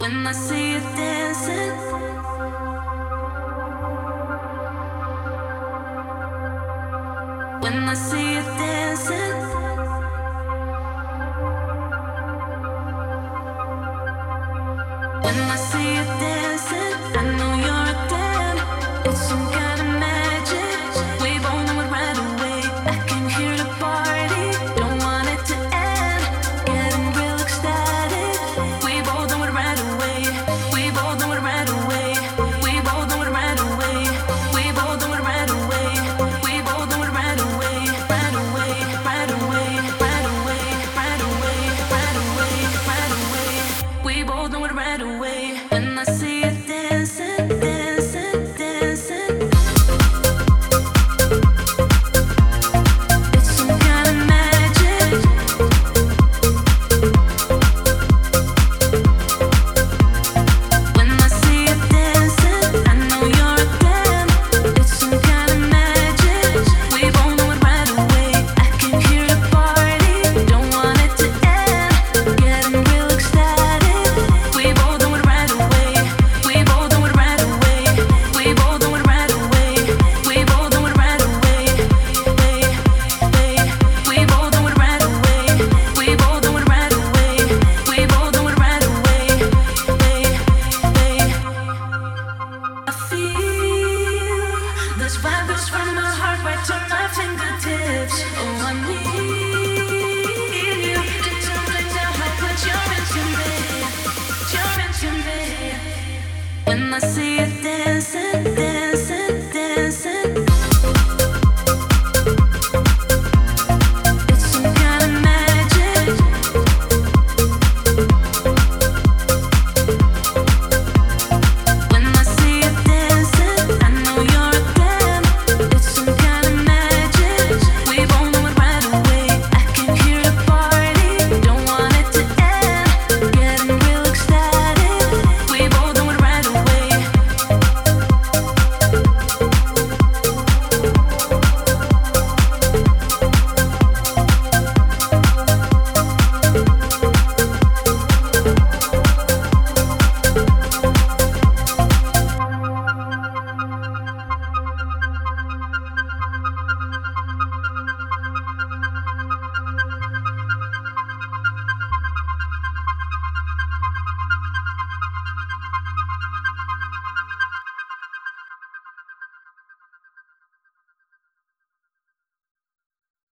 When I see you dancing, when I see you dancing, when I see you dancing, I know you're a damn. It's some kind of magic. We both know it right away. I can hear the party, don't want it to end. Getting real ecstatic. We both know it right away. We both know it right away. We both know it right away. We both know it right away. We both know it right away. Right away, right away, right away, right away, right away, right away. We both know it right away. When I see you dancing, dancing, dancing. It's some kind of magic. When I see you dancing, I know you're a damn. It's some kind of magic. We both know it right away. I can hear the party, don't want it to end. Getting real ecstatic. We both know it right away. We both know it right away. We both know it right away. We both know it right away. We both know it right away. We both know it right away. We both know it right away. I feel this vibe goes from my heart right to my fingertips. Oh, I need you to tell me now how much you're into me. You're into me. When I see